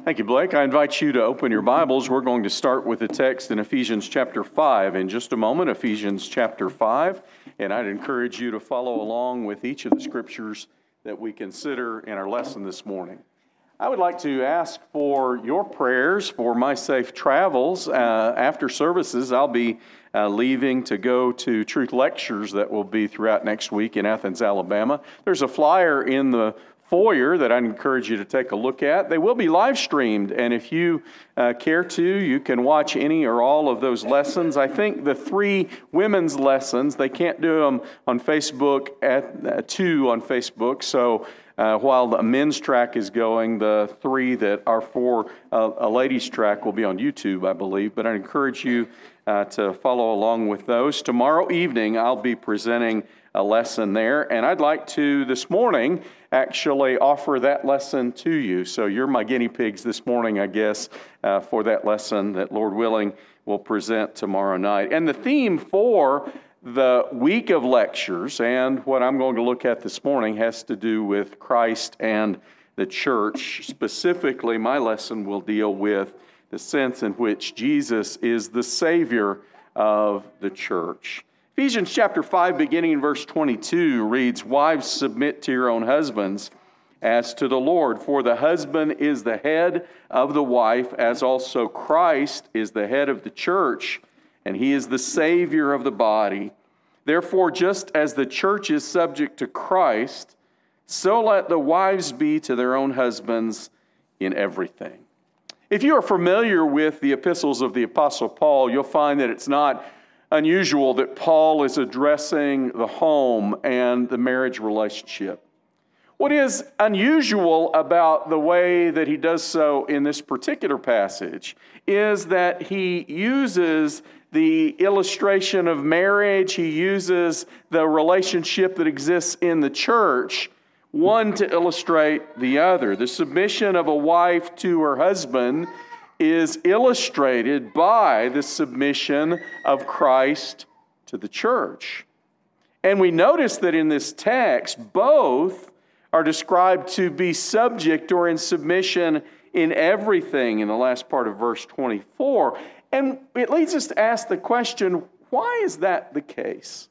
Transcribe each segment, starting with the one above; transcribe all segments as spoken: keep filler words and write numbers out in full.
Thank you, Blake. I invite you to open your Bibles. We're going to start with the text in Ephesians chapter five in just a moment, Ephesians chapter five. And I'd encourage you to follow along with each of the scriptures that we consider in our lesson this morning. I would like to ask for your prayers for my safe travels. Uh, after services, I'll be uh, leaving to go to Truth Lectures that will be throughout next week in Athens, Alabama. There's a flyer in the foyer that I encourage you to take a look at. They will be live streamed, and if you uh, care to, you can watch any or all of those lessons. I think the three women's lessons, they can't do them on Facebook, at uh, two on Facebook, so uh, while the men's track is going, the three that are for uh, a ladies' track will be on YouTube, I believe, but I encourage you uh, to follow along with those. Tomorrow evening, I'll be presenting a lesson there, and I'd like to, this morning, actually offer that lesson to you. So you're my guinea pigs this morning, I guess, uh, for that lesson that, Lord willing, we'll present tomorrow night. And the theme for the week of lectures, and what I'm going to look at this morning, has to do with Christ and the church. Specifically, my lesson will deal with the sense in which Jesus is the Savior of the church. Ephesians chapter five, beginning in verse twenty-two, reads, "Wives, submit to your own husbands as to the Lord. For the husband is the head of the wife, as also Christ is the head of the church, and he is the Savior of the body. Therefore, just as the church is subject to Christ, so let the wives be to their own husbands in everything." If you are familiar with the epistles of the Apostle Paul, you'll find that it's not unusual that Paul is addressing the home and the marriage relationship. What is unusual about the way that he does so in this particular passage is that he uses the illustration of marriage, he uses the relationship that exists in the church, one to illustrate the other. The submission of a wife to her husband is illustrated by the submission of Christ to the church. And we notice that in this text, both are described to be subject or in submission in everything in the last part of verse twenty-four. And it leads us to ask the question, why is that the case?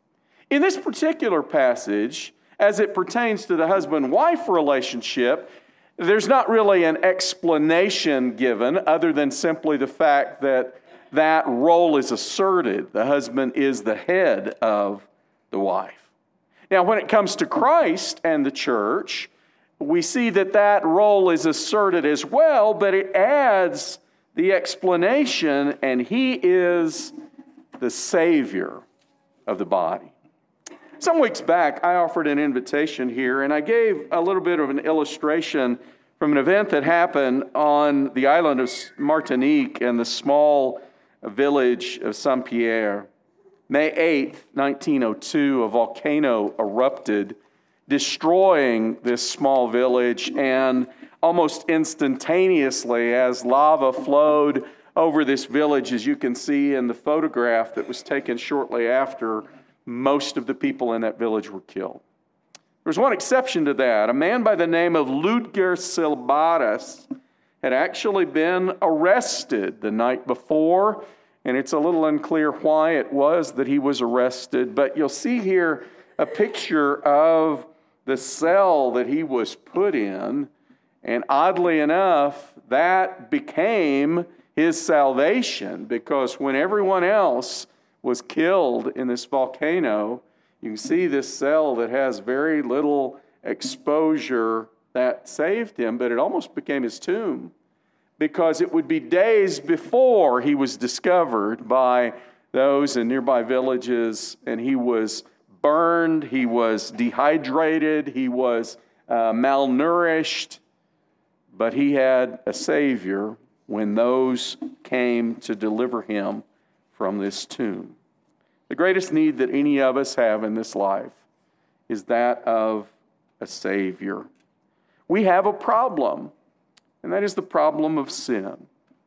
In this particular passage, as it pertains to the husband-wife relationship, there's not really an explanation given other than simply the fact that that role is asserted. The husband is the head of the wife. Now, when it comes to Christ and the church, we see that that role is asserted as well, but it adds the explanation, and he is the Savior of the body. Some weeks back, I offered an invitation here, and I gave a little bit of an illustration from an event that happened on the island of Martinique and the small village of Saint-Pierre. May eighth, nineteen oh two, a volcano erupted, destroying this small village, and almost instantaneously, as lava flowed over this village, as you can see in the photograph that was taken shortly after, most of the people in that village were killed. There was one exception to that. A man by the name of Ludger Silbaras had actually been arrested the night before, and it's a little unclear why it was that he was arrested, but you'll see here a picture of the cell that he was put in, and oddly enough, that became his salvation, because when everyone else was killed in this volcano, you can see this cell that has very little exposure that saved him, but it almost became his tomb, because it would be days before he was discovered by those in nearby villages, and he was burned, he was dehydrated, he was uh, malnourished, but he had a Savior when those came to deliver him from this tomb. The greatest need that any of us have in this life is that of a Savior. We have a problem, and that is the problem of sin.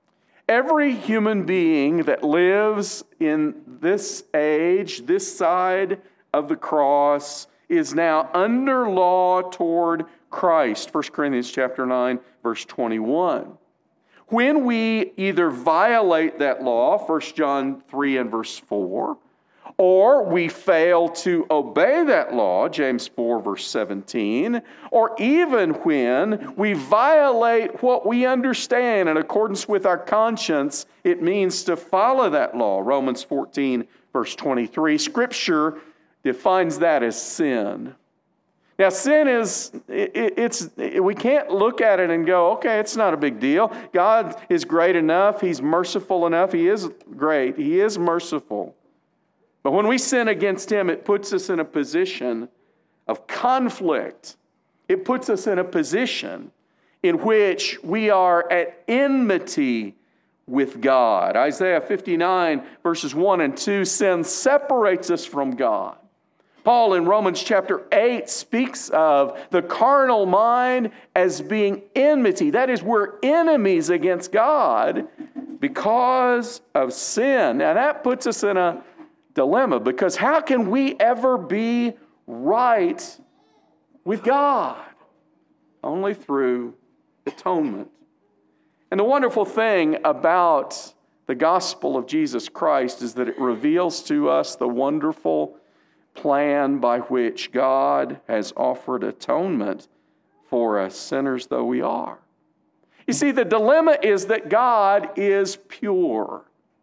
Every human being that lives in this age, this side of the cross, is now under law toward Christ. First Corinthians chapter nine, verse twenty-one. When we either violate that law, First John three and verse four, or we fail to obey that law, James four, verse seventeen, or even when we violate what we understand in accordance with our conscience, it means to follow that law, Romans fourteen, verse twenty-three. Scripture defines that as sin. Now, sin is, it, it's, it, we can't look at it and go, okay, it's not a big deal. God is great enough. He's merciful enough. He is great. He is merciful. But when we sin against Him, it puts us in a position of conflict. It puts us in a position in which we are at enmity with God. Isaiah fifty-nine, verses one and two, sin separates us from God. Paul in Romans chapter eight speaks of the carnal mind as being enmity. That is, we're enemies against God because of sin. Now that puts us in a dilemma, because how can we ever be right with God? Only through atonement. And the wonderful thing about the gospel of Jesus Christ is that it reveals to us the wonderful plan by which God has offered atonement for us, sinners though we are. You see, the dilemma is that God is pure.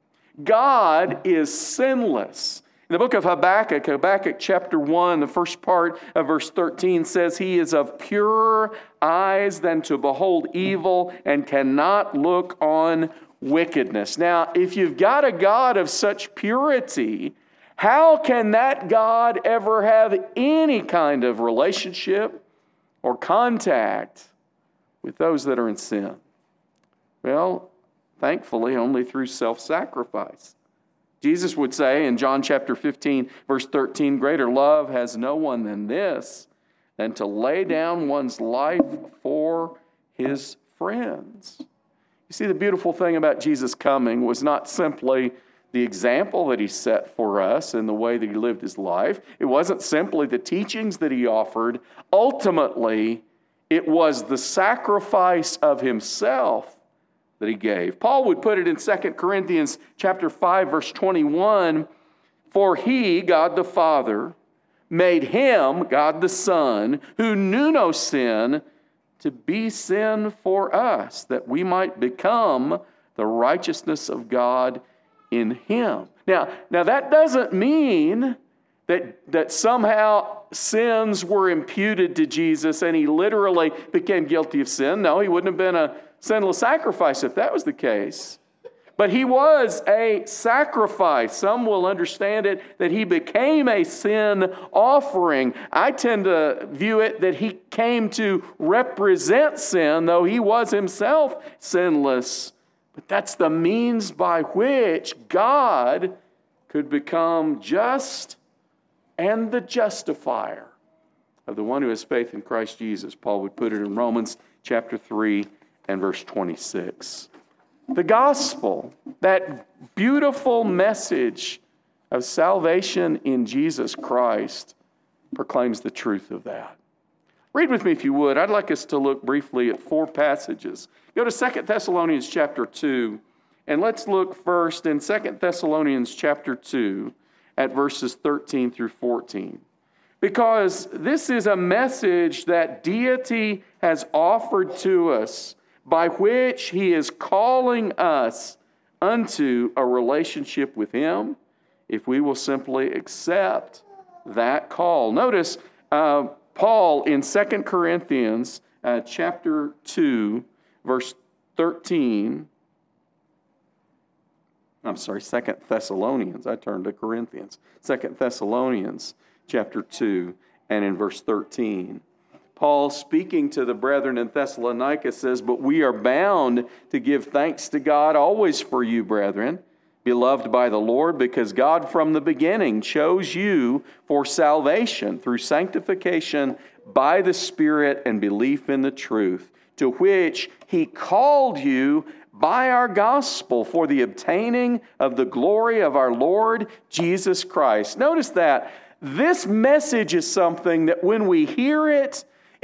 God is sinless. In the book of Habakkuk, Habakkuk chapter one, the first part of verse thirteen says, He is of purer eyes than to behold evil and cannot look on wickedness. Now, if you've got a God of such purity, how can that God ever have any kind of relationship or contact with those that are in sin? Well, thankfully, only through self-sacrifice. Jesus would say in John chapter fifteen, verse thirteen, greater love has no one than this, than to lay down one's life for his friends. You see, the beautiful thing about Jesus coming was not simply the example that He set for us in the way that He lived His life. It wasn't simply the teachings that He offered. Ultimately, it was the sacrifice of Himself that He gave. Paul would put it in Second Corinthians chapter five, verse twenty-one, for He, God the Father, made Him, God the Son, who knew no sin, to be sin for us, that we might become the righteousness of God in Him. Now, now that doesn't mean that, that somehow sins were imputed to Jesus and He literally became guilty of sin. No, He wouldn't have been a sinless sacrifice if that was the case. But He was a sacrifice. Some will understand it that He became a sin offering. I tend to view it that He came to represent sin, though He was Himself sinless. But that's the means by which God could become just and the justifier of the one who has faith in Christ Jesus. Paul would put it in Romans chapter three and verse twenty-six. The gospel, that beautiful message of salvation in Jesus Christ, proclaims the truth of that. Read with me if you would. I'd like us to look briefly at four passages. Go to Second Thessalonians chapter two, and let's look first in Second Thessalonians chapter two at verses thirteen through fourteen. Because this is a message that deity has offered to us, by which He is calling us unto a relationship with Him, if we will simply accept that call. Notice uh, Paul in Second Corinthians uh, chapter two, verse thirteen. I'm sorry, Second Thessalonians. I turned to Corinthians. Second Thessalonians chapter two and in verse thirteen. Paul, speaking to the brethren in Thessalonica, says, but we are bound to give thanks to God always for you, brethren, beloved by the Lord, because God from the beginning chose you for salvation through sanctification by the Spirit and belief in the truth, to which He called you by our gospel for the obtaining of the glory of our Lord Jesus Christ. Notice that this message is something that when we hear it,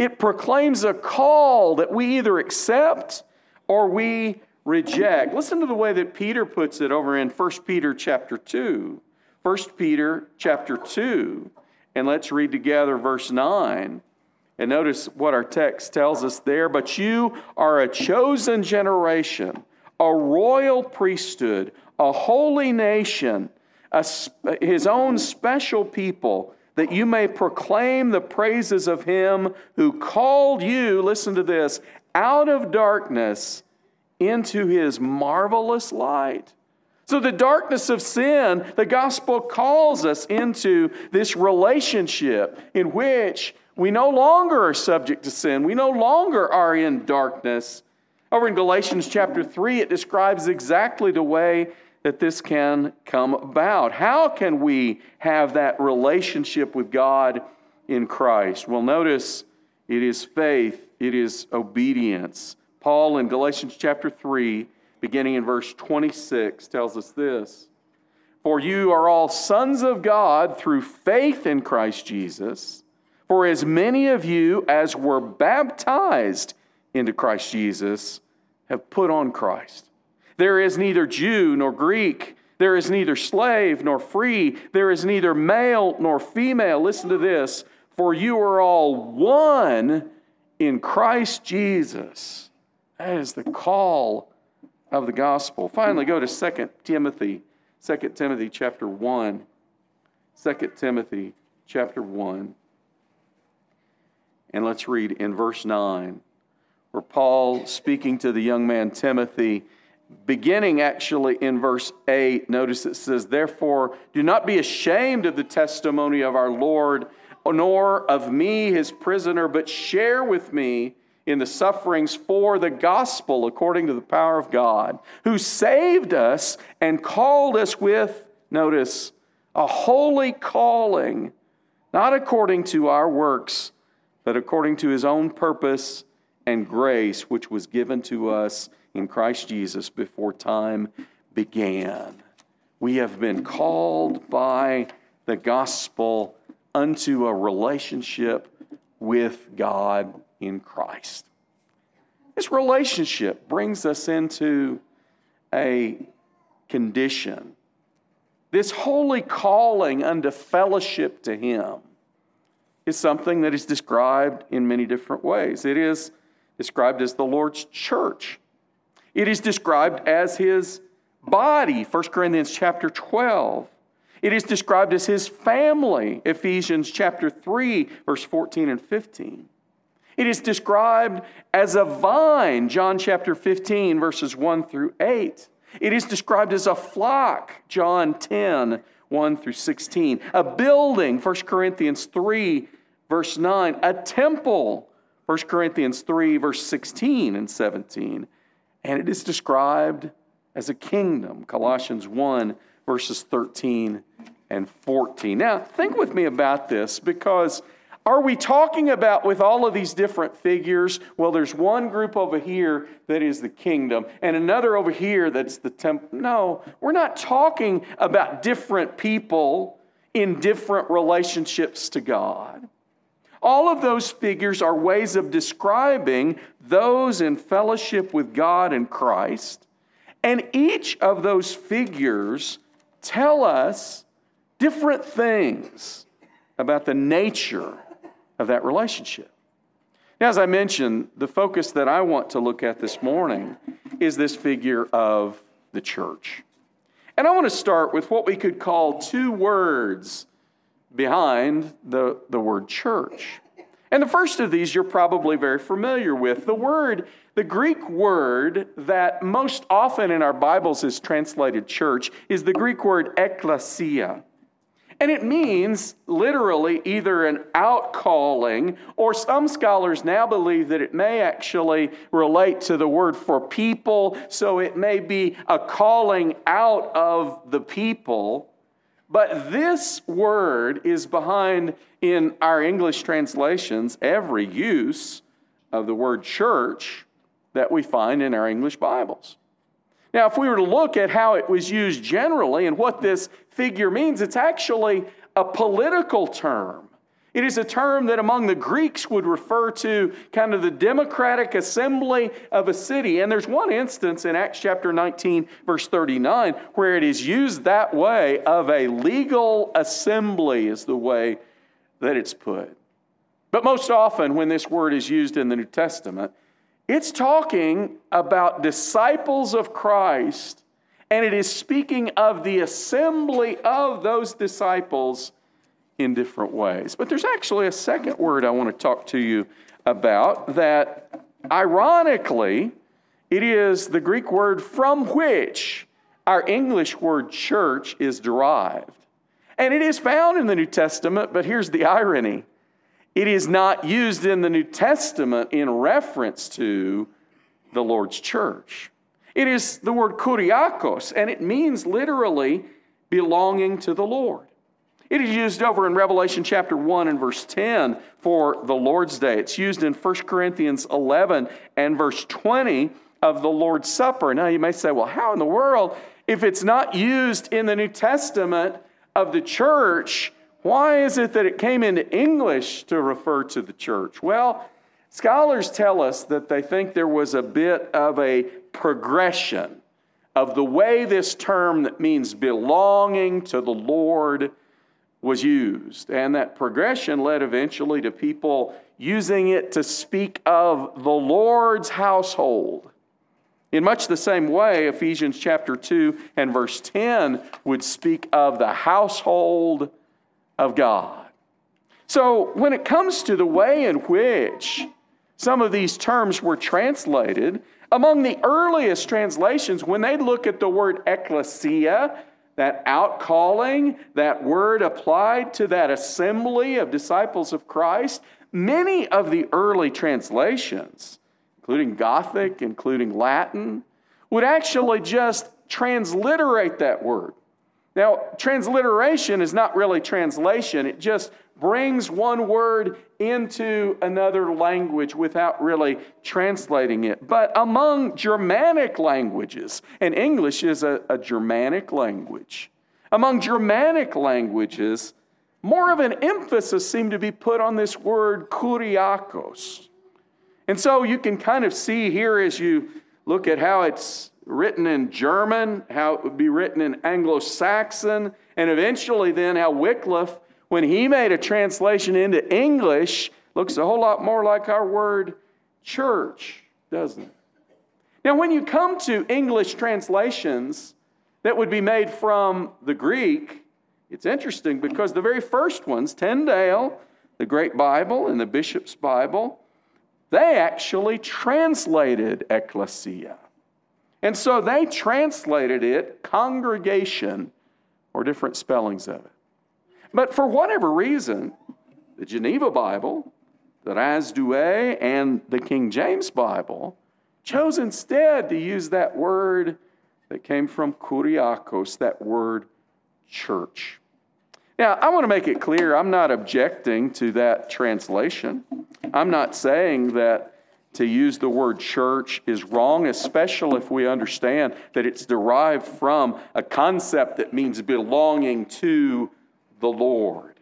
It proclaims a call that we either accept or we reject. Listen to the way that Peter puts it over in First Peter chapter two. First Peter chapter two, and let's read together verse nine. And notice what our text tells us there. But you are a chosen generation, a royal priesthood, a holy nation, a, his own special people, that you may proclaim the praises of him who called you, listen to this, out of darkness into his marvelous light. So the darkness of sin, the gospel calls us into this relationship in which we no longer are subject to sin. We no longer are in darkness. Over in Galatians chapter three, it describes exactly the way that this can come about. How can we have that relationship with God in Christ? Well, notice it is faith, it is obedience. Paul in Galatians chapter three, beginning in verse twenty-six, tells us this. For you are all sons of God through faith in Christ Jesus. For as many of you as were baptized into Christ Jesus have put on Christ. There is neither Jew nor Greek. There is neither slave nor free. There is neither male nor female. Listen to this. For you are all one in Christ Jesus. That is the call of the gospel. Finally, go to Second Timothy. Second Timothy chapter one. Second Timothy chapter one. And let's read in verse nine, where Paul, speaking to the young man Timothy, beginning actually in verse eight, notice it says, therefore, do not be ashamed of the testimony of our Lord, nor of me, his prisoner, but share with me in the sufferings for the gospel according to the power of God, who saved us and called us with, notice, a holy calling, not according to our works, but according to his own purpose and grace, which was given to us in Christ Jesus before time began. We have been called by the gospel unto a relationship with God in Christ. This relationship brings us into a condition. This holy calling unto fellowship to him is something that is described in many different ways. It is described as the Lord's church. It is described as his body, First Corinthians chapter twelve. It is described as his family, Ephesians chapter three, verse fourteen and fifteen. It is described as a vine, John chapter fifteen, verses one through eight. It is described as a flock, John ten, one through sixteen. A building, First Corinthians three, verse nine. A temple, First Corinthians three, verse sixteen and seventeen. And it is described as a kingdom, Colossians one, verses thirteen and fourteen. Now, think with me about this, because are we talking about with all of these different figures? Well, there's one group over here that is the kingdom, and another over here that's the temple. No, we're not talking about different people in different relationships to God. All of those figures are ways of describing those in fellowship with God and Christ, and each of those figures tell us different things about the nature of that relationship. Now, as I mentioned, the focus that I want to look at this morning is this figure of the church. And I want to start with what we could call two words behind the, the word church. And the first of these you're probably very familiar with. The word, the Greek word that most often in our Bibles is translated church is the Greek word ekklesia. And it means literally either an outcalling, or some scholars now believe that it may actually relate to the word for people, so it may be a calling out of the people. But this word is behind, in our English translations, every use of the word church that we find in our English Bibles. Now, if we were to look at how it was used generally and what this figure means, it's actually a political term. It is a term that among the Greeks would refer to kind of the democratic assembly of a city. And there's one instance in Acts chapter nineteen, verse thirty-nine, where it is used that way, of a legal assembly is the way that it's put. But most often when this word is used in the New Testament, it's talking about disciples of Christ, and it is speaking of the assembly of those disciples in different ways. But there's actually a second word I want to talk to you about that, ironically, it is the Greek word from which our English word church is derived. And it is found in the New Testament, but here's the irony. It is not used in the New Testament in reference to the Lord's church. It is the word kuriakos, and it means literally belonging to the Lord. It is used over in Revelation chapter one and verse ten for the Lord's Day. It's used in First Corinthians eleven and verse twenty of the Lord's Supper. Now you may say, well, how in the world, if it's not used in the New Testament of the church, why is it that it came into English to refer to the church? Well, scholars tell us that they think there was a bit of a progression of the way this term that means belonging to the Lord was used. And that progression led eventually to people using it to speak of the Lord's household. In much the same way, Ephesians chapter two and verse ten would speak of the household of God. So when it comes to the way in which some of these terms were translated, among the earliest translations, when they look at the word ecclesia, that outcalling, that word applied to that assembly of disciples of Christ, many of the early translations, including Gothic, including Latin, would actually just transliterate that word. Now, transliteration is not really translation. It just brings one word into another language without really translating it. But among Germanic languages, and English is a, a Germanic language, among Germanic languages, more of an emphasis seemed to be put on this word kuriakos. And so you can kind of see here as you look at how it's written in German, how it would be written in Anglo-Saxon, and eventually then how Wycliffe, when he made a translation into English, looks a whole lot more like our word church, doesn't it? Now, when you come to English translations that would be made from the Greek, it's interesting because the very first ones, Tyndale, the Great Bible and the Bishop's Bible, they actually translated ecclesia. And so they translated it congregation, or different spellings of it. But for whatever reason, the Geneva Bible, the Ras Douay, and the King James Bible chose instead to use that word that came from kuriakos, that word church. Now, I want to make it clear, I'm not objecting to that translation. I'm not saying that to use the word church is wrong, especially if we understand that it's derived from a concept that means belonging to the Lord.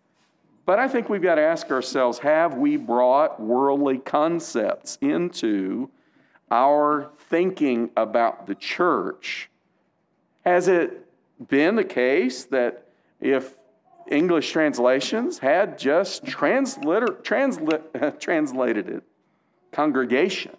But I think we've got to ask ourselves, have we brought worldly concepts into our thinking about the church? Has it been the case that if English translations had just transliter- transla- translated it, congregation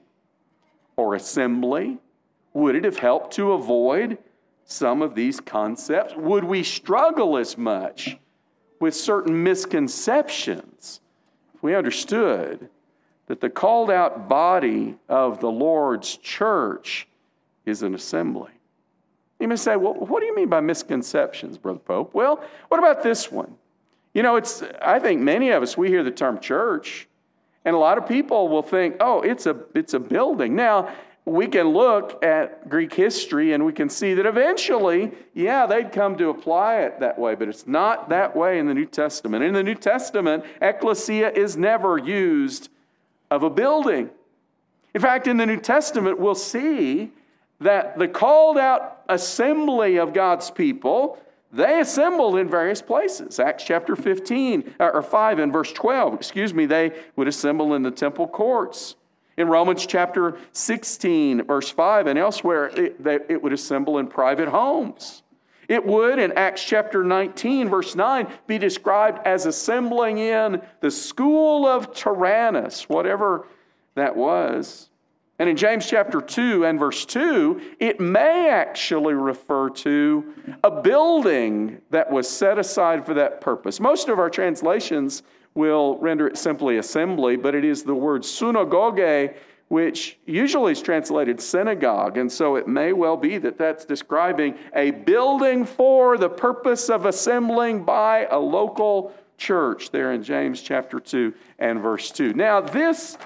or assembly, would it have helped to avoid some of these concepts? Would we struggle as much with certain misconceptions if we understood that the called out body of the Lord's church is an assembly? You may say, well, what do you mean by misconceptions, Brother Pope? Well, what about this one? You know, it's, I think many of us, we hear the term church, and a lot of people will think, oh, it's a, it's a building. Now, we can look at Greek history and we can see that eventually, yeah, they'd come to apply it that way, but it's not that way in the New Testament. In the New Testament, ecclesia is never used of a building. In fact, in the New Testament, we'll see that the called out assembly of God's people, they assembled in various places. Acts chapter fifteen, or five and verse twelve, excuse me, they would assemble in the temple courts. In Romans chapter sixteen, verse five, and elsewhere, it, they, it would assemble in private homes. It would, in Acts chapter nineteen, verse nine, be described as assembling in the school of Tyrannus, whatever that was. And in James chapter two and verse two, it may actually refer to a building that was set aside for that purpose. Most of our translations will render it simply assembly, but it is the word synagoge, which usually is translated synagogue. And so it may well be that that's describing a building for the purpose of assembling by a local church there in James chapter two and verse two. Now, this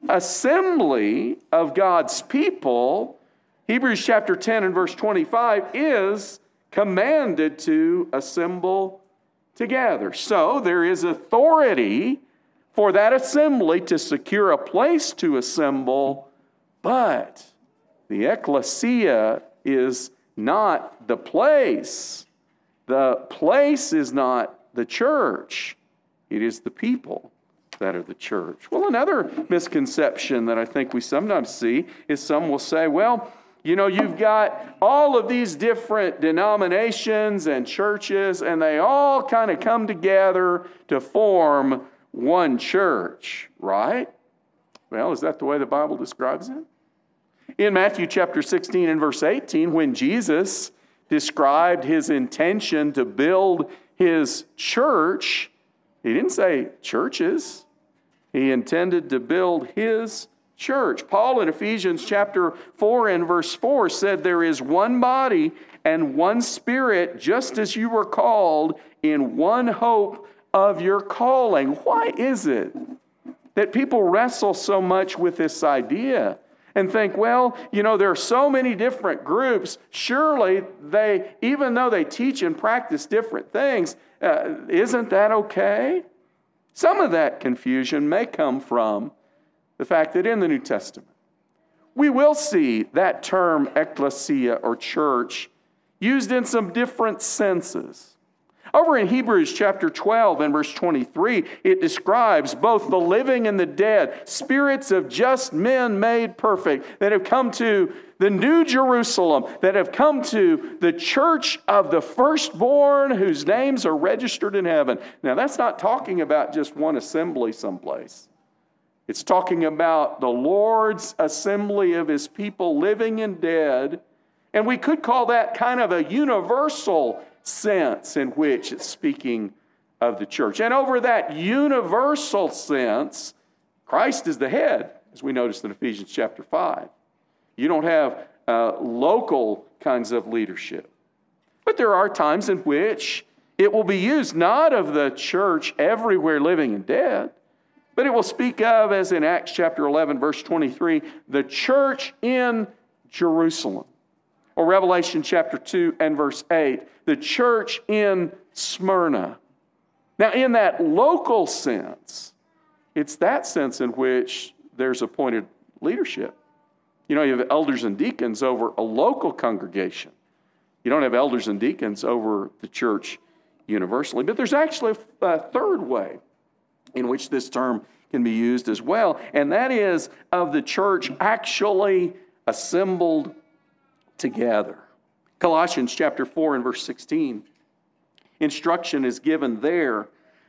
assembly of God's people, Hebrews chapter ten and verse twenty-five, is commanded to assemble together. So there is authority for that assembly to secure a place to assemble, but the ecclesia is not the place. The place is not the church. It is the people that are the church. Well, another misconception that I think we sometimes see is some will say, well, you know, you've got all of these different denominations and churches, and they all kind of come together to form one church, right? Well, is that the way the Bible describes it? In Matthew chapter sixteen and verse eighteen, when Jesus described his intention to build his church, he didn't say churches. He intended to build his church. Paul in Ephesians chapter four and verse four said, there is one body and one Spirit, just as you were called in one hope of your calling. Why is it that people wrestle so much with this idea and think, well, you know, there are so many different groups. Surely they, even though they teach and practice different things, uh, isn't that okay? Some of that confusion may come from the fact that in the New Testament, we will see that term ecclesia or church used in some different senses. Over in Hebrews chapter twelve and verse twenty-three, it describes both the living and the dead, spirits of just men made perfect, that have come to the New Jerusalem, that have come to the church of the firstborn whose names are registered in heaven. Now, that's not talking about just one assembly someplace. It's talking about the Lord's assembly of his people, living and dead. And we could call that kind of a universal sense in which it's speaking of the church. And over that universal sense, Christ is the head, as we noticed in Ephesians chapter five. You don't have uh, local kinds of leadership. But there are times in which it will be used not of the church everywhere living and dead, but it will speak of, as in Acts chapter eleven, verse twenty-three, the church in Jerusalem. Or Revelation chapter two and verse eight, the church in Smyrna. Now, in that local sense, it's that sense in which there's appointed leadership. You know, you have elders and deacons over a local congregation. You don't have elders and deacons over the church universally. But there's actually a third way in which this term can be used as well, and that is of the church actually assembled together. Colossians chapter four and verse sixteen, instruction is given there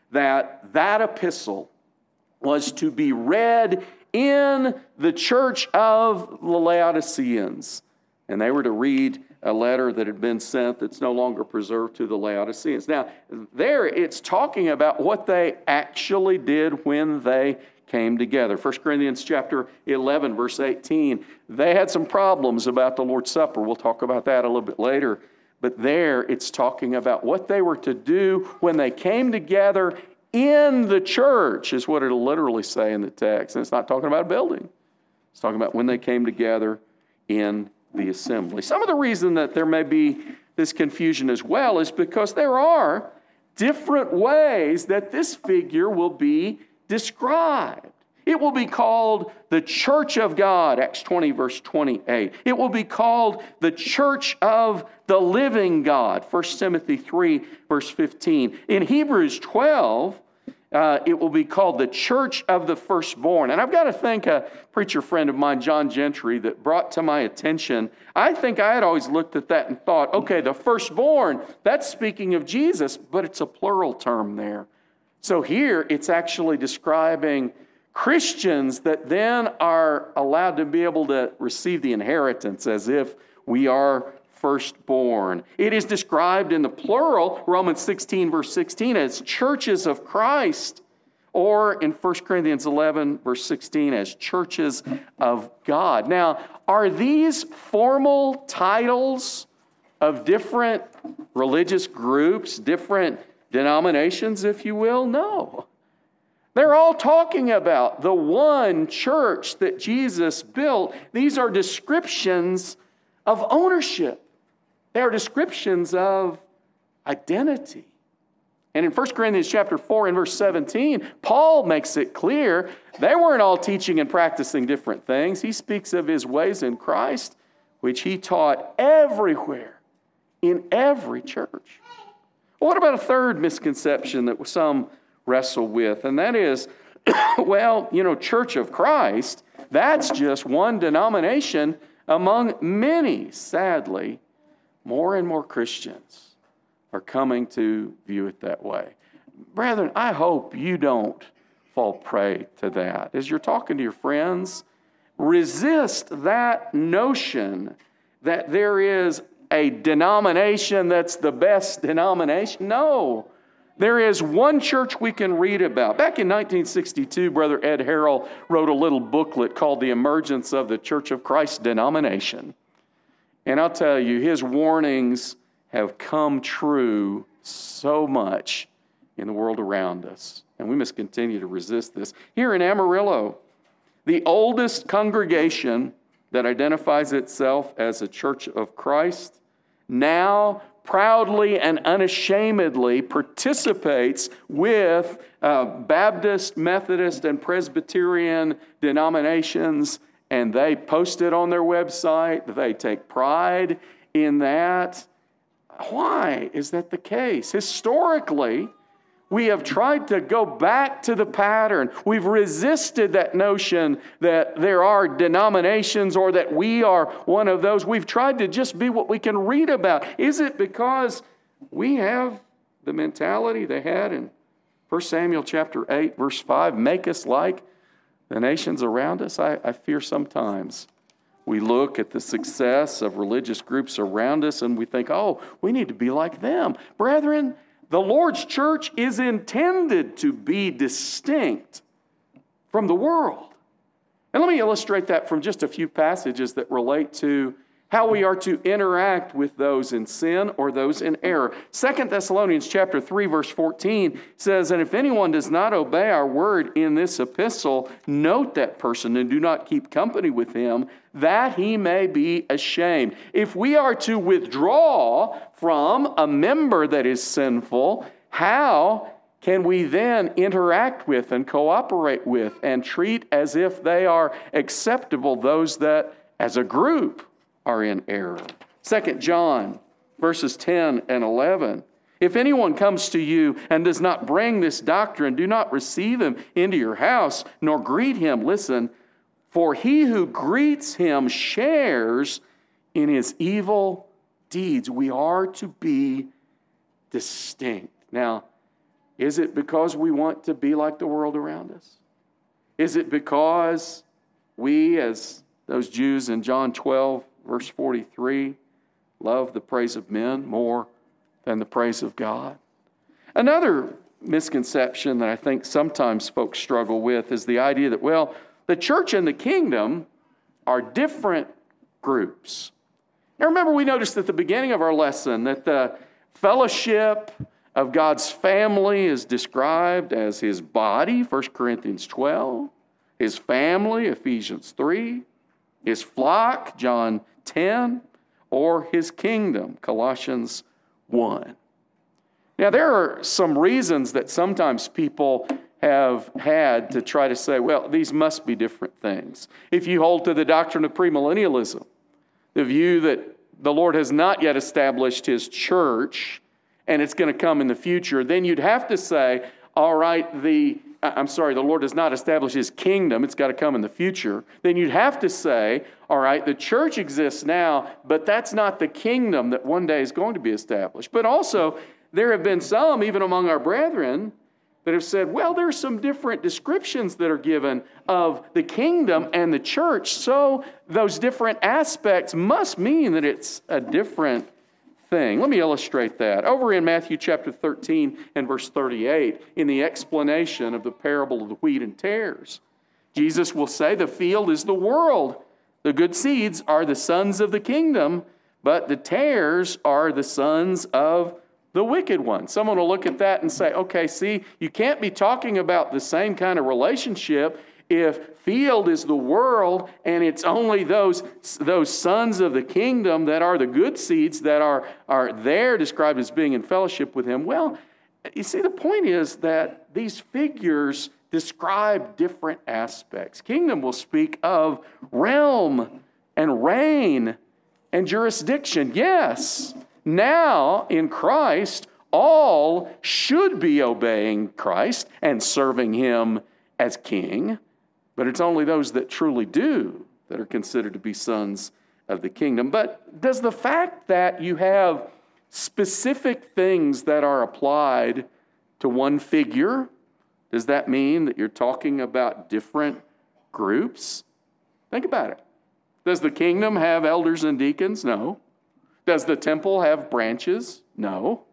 that that epistle was to be read in the church of the Laodiceans. And they were to read a letter that had been sent that's no longer preserved to the Laodiceans. Now, there it's talking about what they actually did when they came together. First Corinthians chapter eleven, verse eighteen. They had some problems about the Lord's Supper. We'll talk about that a little bit later. But there it's talking about what they were to do when they came together in the church, is what it'll literally say in the text. And it's not talking about a building. It's talking about when they came together in the assembly. Some of the reason that there may be this confusion as well is because there are different ways that this figure will be described. It will be called the church of God, Acts twenty, verse twenty-eight. It will be called the church of the living God, First Timothy three, verse fifteen. In Hebrews twelve, uh, it will be called the church of the firstborn. And I've got to thank a preacher friend of mine, John Gentry, that brought to my attention. I think I had always looked at that and thought, okay, the firstborn, that's speaking of Jesus, but it's a plural term there. So here it's actually describing Christians that then are allowed to be able to receive the inheritance as if we are firstborn. It is described in the plural, Romans sixteen, verse sixteen, as churches of Christ, or in First Corinthians eleven, verse sixteen, as churches of God. Now, are these formal titles of different religious groups, different denominations, if you will? No. They're all talking about the one church that Jesus built. These are descriptions of ownership. They are descriptions of identity. And in First Corinthians chapter four and verse seventeen, Paul makes it clear they weren't all teaching and practicing different things. He speaks of his ways in Christ, which he taught everywhere, in every church. Well, what about a third misconception that some wrestle with? And that is, well, you know, Church of Christ, that's just one denomination among many. Sadly, more and more Christians are coming to view it that way. Brethren, I hope you don't fall prey to that. As you're talking to your friends, resist that notion that there is a denomination that's the best denomination. No. There is one church we can read about. Back in nineteen sixty-two, Brother Ed Harrell wrote a little booklet called The Emergence of the Church of Christ Denomination. And I'll tell you, his warnings have come true so much in the world around us. And we must continue to resist this. Here in Amarillo, the oldest congregation that identifies itself as a Church of Christ now proudly and unashamedly participates with uh, Baptist, Methodist, and Presbyterian denominations, and they post it on their website. They take pride in that. Why is that the case? Historically, we have tried to go back to the pattern. We've resisted that notion that there are denominations or that we are one of those. We've tried to just be what we can read about. Is it because we have the mentality they had in First Samuel chapter eight, verse five, make us like the nations around us? I, I fear sometimes we look at the success of religious groups around us and we think, oh, we need to be like them. Brethren, the Lord's church is intended to be distinct from the world. And let me illustrate that from just a few passages that relate to how we are to interact with those in sin or those in error. Second Thessalonians chapter three, verse fourteen says, and if anyone does not obey our word in this epistle, note that person and do not keep company with him, that he may be ashamed. If we are to withdraw from a member that is sinful, how can we then interact with and cooperate with and treat as if they are acceptable those that as a group are in error? Second John verses ten and eleven. If anyone comes to you and does not bring this doctrine, do not receive him into your house, nor greet him. Listen, for he who greets him shares in his evil deeds. We are to be distinct. Now, is it because we want to be like the world around us? Is it because we, as those Jews in John twelve, verse forty-three, love the praise of men more than the praise of God? Another misconception that I think sometimes folks struggle with is the idea that, well, the church and the kingdom are different groups. Now remember, we noticed at the beginning of our lesson that the fellowship of God's family is described as his body, First Corinthians twelve, his family, Ephesians three, his flock, John ten, or his kingdom, Colossians one. Now, there are some reasons that sometimes people have had to try to say, well, these must be different things. If you hold to the doctrine of premillennialism, the view that the Lord has not yet established His church and it's going to come in the future, then you'd have to say, all right, the I'm sorry, the Lord does not establish His kingdom. It's got to come in the future. Then you'd have to say, all right, the church exists now, but that's not the kingdom that one day is going to be established. But also, there have been some, even among our brethren, that have said, well, there's some different descriptions that are given of the kingdom and the church, so those different aspects must mean that it's a different thing. Let me illustrate that. Over in Matthew chapter thirteen and verse thirty-eight, in the explanation of the parable of the wheat and tares, Jesus will say, the field is the world. The good seeds are the sons of the kingdom, but the tares are the sons of the wicked one. Someone will look at that and say, okay, see, you can't be talking about the same kind of relationship if field is the world and it's only those, those sons of the kingdom that are the good seeds that are, are there described as being in fellowship with Him. Well, you see, the point is that these figures describe different aspects. Kingdom will speak of realm and reign and jurisdiction. Yes, now in Christ, all should be obeying Christ and serving Him as King. But it's only those that truly do that are considered to be sons of the kingdom. But does the fact that you have specific things that are applied to one figure, does that mean that you're talking about different groups? Think about it. Does the kingdom have elders and deacons? No. Does the temple have branches? No.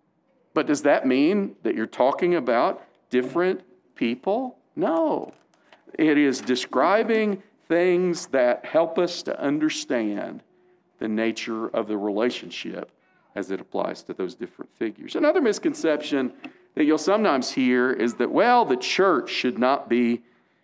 But does that mean that you're talking about different people? No. It is describing things that help us to understand the nature of the relationship as it applies to those different figures. Another misconception that you'll sometimes hear is that, well, the church should not be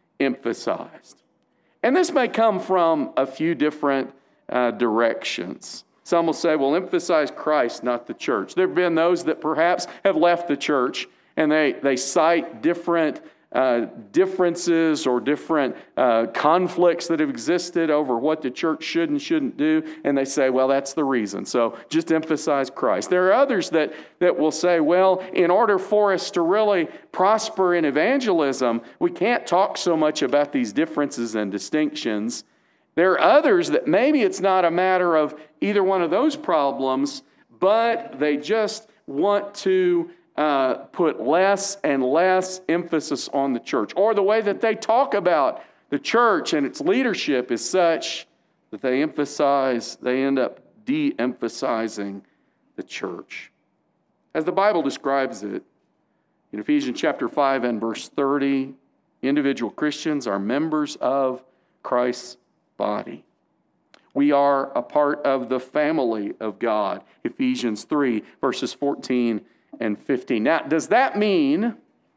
emphasized. And this may come from a few different uh, directions. Some will say, well, emphasize Christ, not the church. There have been those that perhaps have left the church and they, they cite different Uh, differences or different uh, conflicts that have existed over what the church should and shouldn't do, and they say, well, that's the reason, so just emphasize Christ. There are others that, that will say, well, in order for us to really prosper in evangelism, we can't talk so much about these differences and distinctions. There are others that maybe it's not a matter of either one of those problems, but they just want to Uh, put less and less emphasis on the church, or the way that they talk about the church and its leadership is such that they emphasize, they end up de-emphasizing the church. As the Bible describes it, in Ephesians chapter five and verse thirty, individual Christians are members of Christ's body. We are a part of the family of God. Ephesians three, verses fourteen and fifteen. Now, does that mean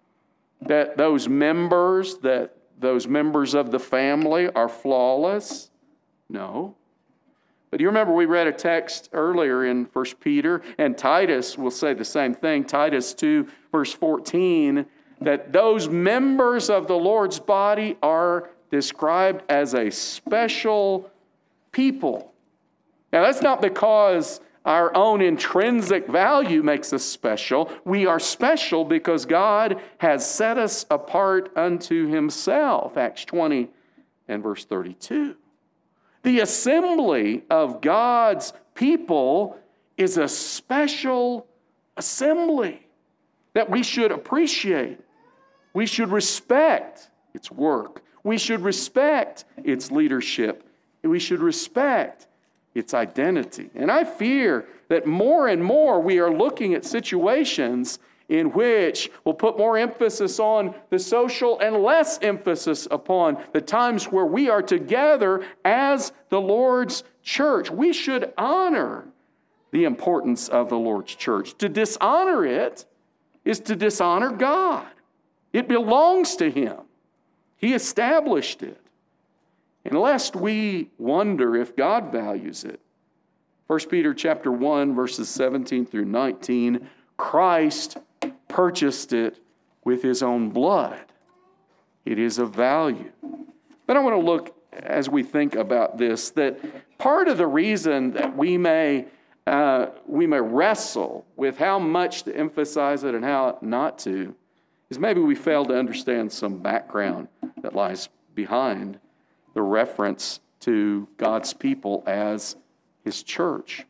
that those members, that those members of the family are flawless? No. But you remember we read a text earlier in First Peter, and Titus will say the same thing, Titus two, verse fourteen, that those members of the Lord's body are described as a special people. Now, that's not because our own intrinsic value makes us special. We are special because God has set us apart unto Himself. Acts twenty and verse thirty-two. The assembly of God's people is a special assembly that we should appreciate. We should respect its work. We should respect its leadership. We should respect its identity. And I fear that more and more we are looking at situations in which we'll put more emphasis on the social and less emphasis upon the times where we are together as the Lord's church. We should honor the importance of the Lord's church. To dishonor it is to dishonor God. It belongs to Him. He established it. And lest we wonder if God values it, First Peter chapter one, verses seventeen through nineteen, Christ purchased it with his own blood. It is of value. But I want to look, as we think about this, that part of the reason that we may uh, we may wrestle with how much to emphasize it and how not to is maybe we fail to understand some background that lies behind the reference to God's people as his church.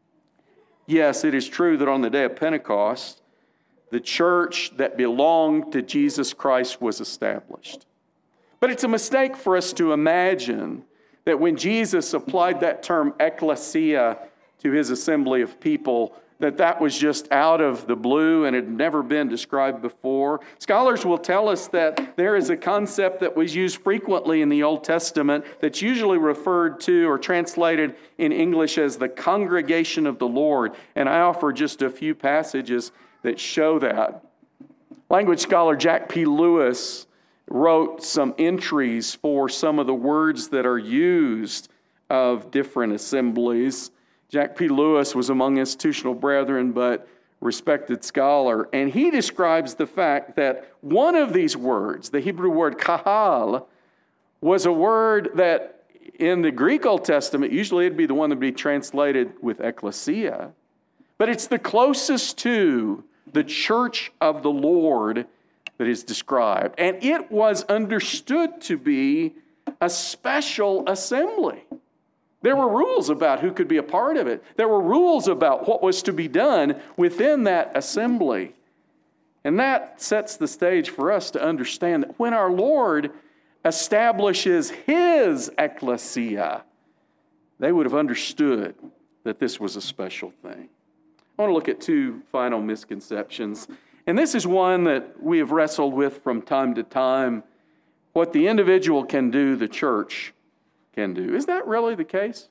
Yes, it is true that on the day of Pentecost, the church that belonged to Jesus Christ was established. But it's a mistake for us to imagine that when Jesus applied that term ecclesia to his assembly of people, that that was just out of the blue and had never been described before. Scholars will tell us that there is a concept that was used frequently in the Old Testament that's usually referred to or translated in English as the congregation of the Lord. And I offer just a few passages that show that. Language scholar Jack P. Lewis wrote some entries for some of the words that are used of different assemblies. Jack P. Lewis was among institutional brethren, but respected scholar, and he describes the fact that one of these words, the Hebrew word kahal, was a word that in the Greek Old Testament, usually it'd be the one that would be translated with ecclesia, but it's the closest to the church of the Lord that is described. And it was understood to be a special assembly. There were rules about who could be a part of it. There were rules about what was to be done within that assembly. And that sets the stage for us to understand that when our Lord establishes his ecclesia, they would have understood that this was a special thing. I want to look at two final misconceptions. And this is one that we have wrestled with from time to time. What the individual can do, the church can do. Is that really the case?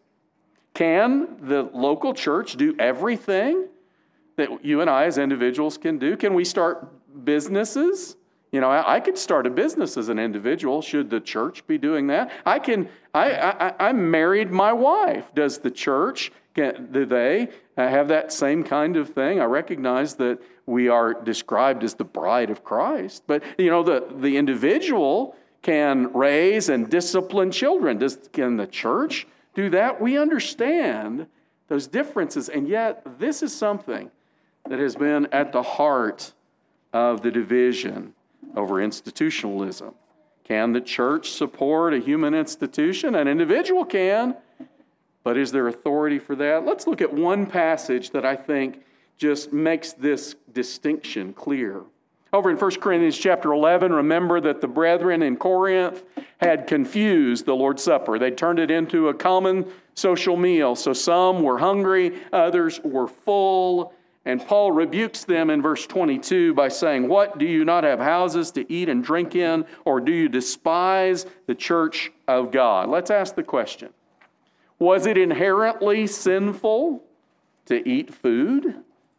Can the local church do everything that you and I as individuals can do? Can we start businesses? You know, I, I could start a business as an individual. Should the church be doing that? I can. I, I, I married my wife. Does the church, can, do they have that same kind of thing? I recognize that we are described as the bride of Christ, but you know, the the individual can raise and discipline children. Does, can the church do that? We understand those differences, and yet this is something that has been at the heart of the division over institutionalism. Can the church support a human institution? An individual can, but is there authority for that? Let's look at one passage that I think just makes this distinction clear. Over in First Corinthians chapter eleven, remember that the brethren in Corinth had confused the Lord's Supper. They turned it into a common social meal. So some were hungry, others were full. And Paul rebukes them in verse twenty-two by saying, "What, do you not have houses to eat and drink in, or do you despise the church of God?" Let's ask the question. Was it inherently sinful to eat food?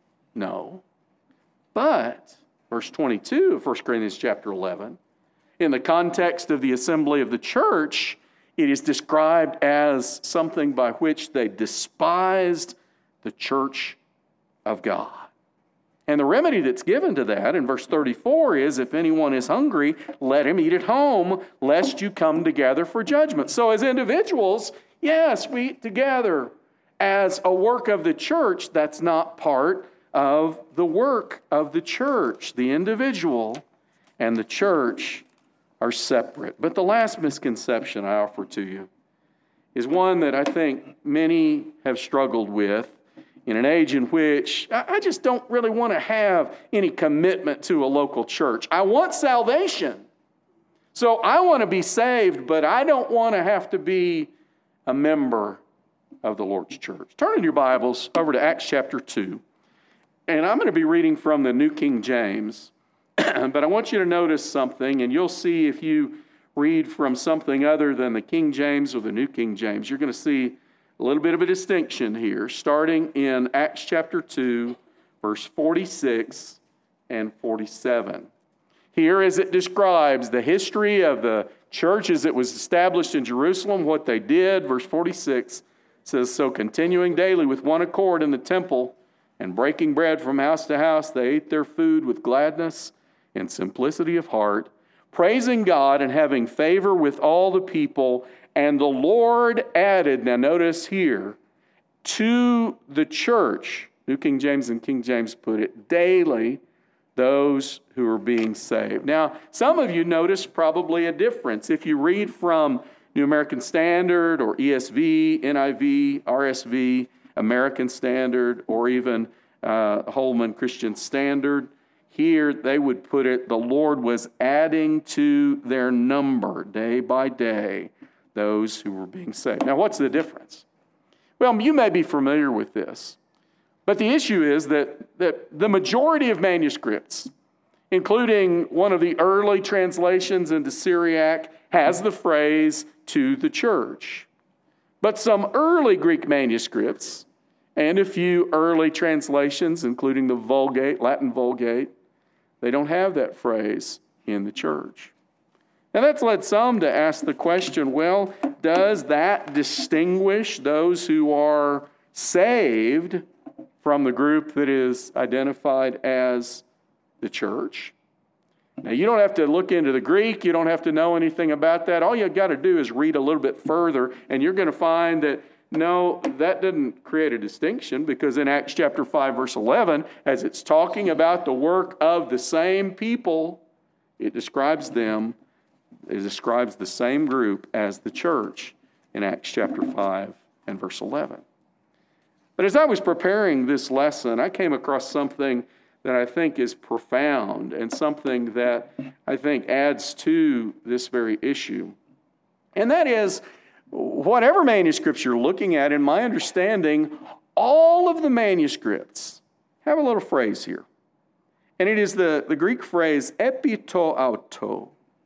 No. But verse twenty-two of First Corinthians chapter eleven, in the context of the assembly of the church, it is described as something by which they despised the church of God. And the remedy that's given to that in verse thirty-four is, if anyone is hungry, let him eat at home, lest you come together for judgment. So as individuals, yes, we eat together. As a work of the church, that's not part of the work of the church. The individual and the church are separate. But the last misconception I offer to you is one that I think many have struggled with in an age in which I just don't really want to have any commitment to a local church. I want salvation. So I want to be saved, but I don't want to have to be a member of the Lord's church. Turn in your Bibles over to Acts chapter two. And I'm going to be reading from the New King James, but I want you to notice something, and you'll see if you read from something other than the King James or the New King James, you're going to see a little bit of a distinction here, starting in Acts chapter two, verse forty-six and forty-seven. Here, as it describes the history of the church as it was established in Jerusalem, what they did, verse forty-six says, "So continuing daily with one accord in the temple, and breaking bread from house to house, they ate their food with gladness in simplicity of heart, praising God and having favor with all the people. And the Lord added, now notice here, to the church, New King James and King James put it, daily those who are being saved. Now, some of you notice probably a difference. If you read from New American Standard or E S V, N I V, R S V, American Standard, or even uh, Holman Christian Standard, here they would put it, the Lord was adding to their number day by day those who were being saved. Now, what's the difference? Well, you may be familiar with this, but the issue is that, that the majority of manuscripts, including one of the early translations into Syriac, has the phrase, to the church. But some early Greek manuscripts, and a few early translations, including the Vulgate, Latin Vulgate, they don't have that phrase, in the church. Now that's led some to ask the question, well, does that distinguish those who are saved from the group that is identified as the church? Now, you don't have to look into the Greek. You don't have to know anything about that. All you've got to do is read a little bit further, and you're going to find that, no, that didn't create a distinction, because in Acts chapter five, verse eleven, as it's talking about the work of the same people, it describes them, it describes the same group as the church in Acts chapter five and verse eleven. But as I was preparing this lesson, I came across something that I think is profound and something that I think adds to this very issue. And that is, whatever manuscripts you're looking at, in my understanding, all of the manuscripts have a little phrase here. And it is the, the Greek phrase epito auto.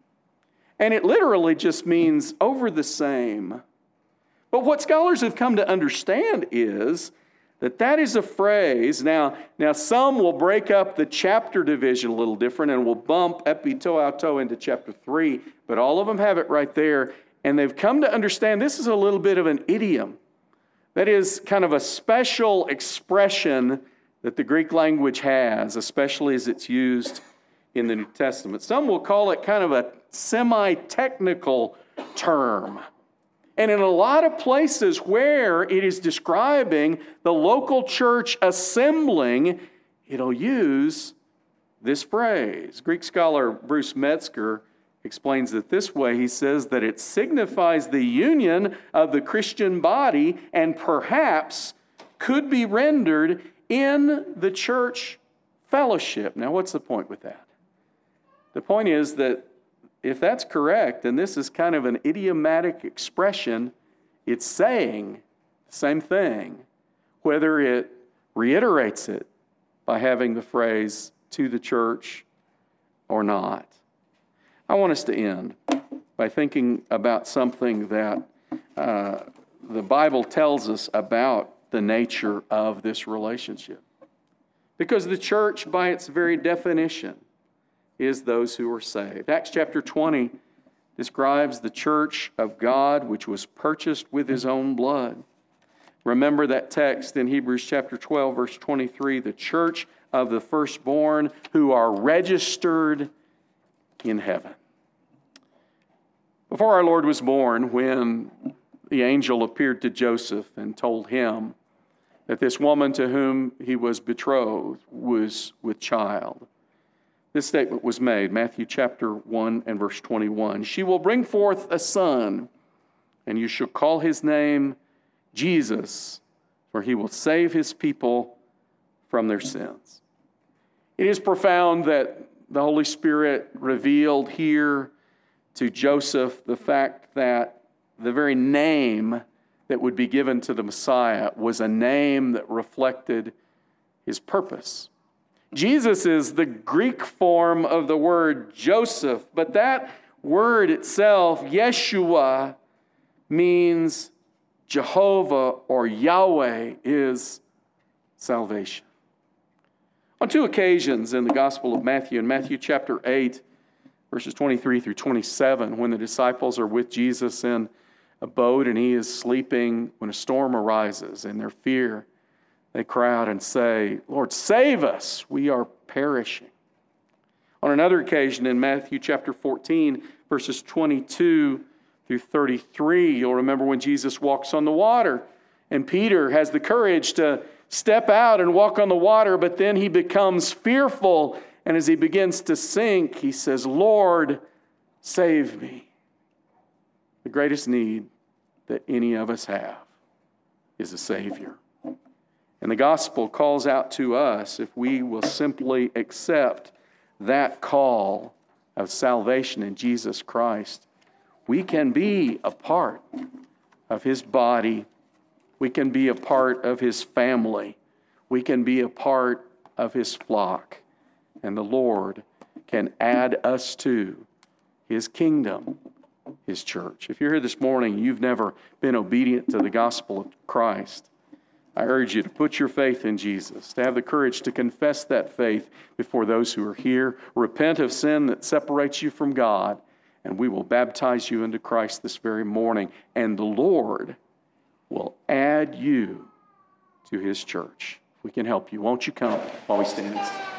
And it literally just means over the same. But what scholars have come to understand is that that is a phrase. Now, now some will break up the chapter division a little different and will bump epito auto into chapter three, but all of them have it right there. And they've come to understand this is a little bit of an idiom. That is kind of a special expression that the Greek language has, especially as it's used in the New Testament. Some will call it kind of a semi-technical term. And in a lot of places where it is describing the local church assembling, it'll use this phrase. Greek scholar Bruce Metzger explains it this way. He says that it signifies the union of the Christian body and perhaps could be rendered in the church fellowship. Now, what's the point with that? The point is that if that's correct, and this is kind of an idiomatic expression, it's saying the same thing, whether it reiterates it by having the phrase to the church or not. I want us to end by thinking about something that uh, the Bible tells us about the nature of this relationship. Because the church, by its very definition, is those who are saved. Acts chapter twenty describes the church of God, which was purchased with his own blood. Remember that text in Hebrews chapter twelve, verse twenty-three, the church of the firstborn who are registered in heaven. Before our Lord was born, when the angel appeared to Joseph and told him that this woman to whom he was betrothed was with child, this statement was made, Matthew chapter one and verse twenty-one. She will bring forth a son, and you shall call his name Jesus, for he will save his people from their sins. It is profound that the Holy Spirit revealed here to Joseph the fact that the very name that would be given to the Messiah was a name that reflected his purpose. Jesus is the Greek form of the word Joseph, but that word itself, Yeshua, means Jehovah or Yahweh is salvation. On two occasions in the Gospel of Matthew, in Matthew chapter eight, verses twenty-three through twenty-seven, when the disciples are with Jesus in a boat and he is sleeping, when a storm arises and their fear, they cry out and say, Lord, save us, we are perishing. On another occasion in Matthew chapter fourteen, verses twenty-two through thirty-three, you'll remember when Jesus walks on the water, and Peter has the courage to step out and walk on the water, but then he becomes fearful, and as he begins to sink, he says, "Lord, save me." The greatest need that any of us have is a Savior. And the gospel calls out to us, if we will simply accept that call of salvation in Jesus Christ, we can be a part of His body. We can be a part of His family. We can be a part of His flock. And the Lord can add us to His kingdom, His church. If you're here this morning, you've never been obedient to the gospel of Christ, I urge you to put your faith in Jesus, to have the courage to confess that faith before those who are here. Repent of sin that separates you from God, and we will baptize you into Christ this very morning. And the Lord will add you to His church. If we can help you, won't you come while we stand?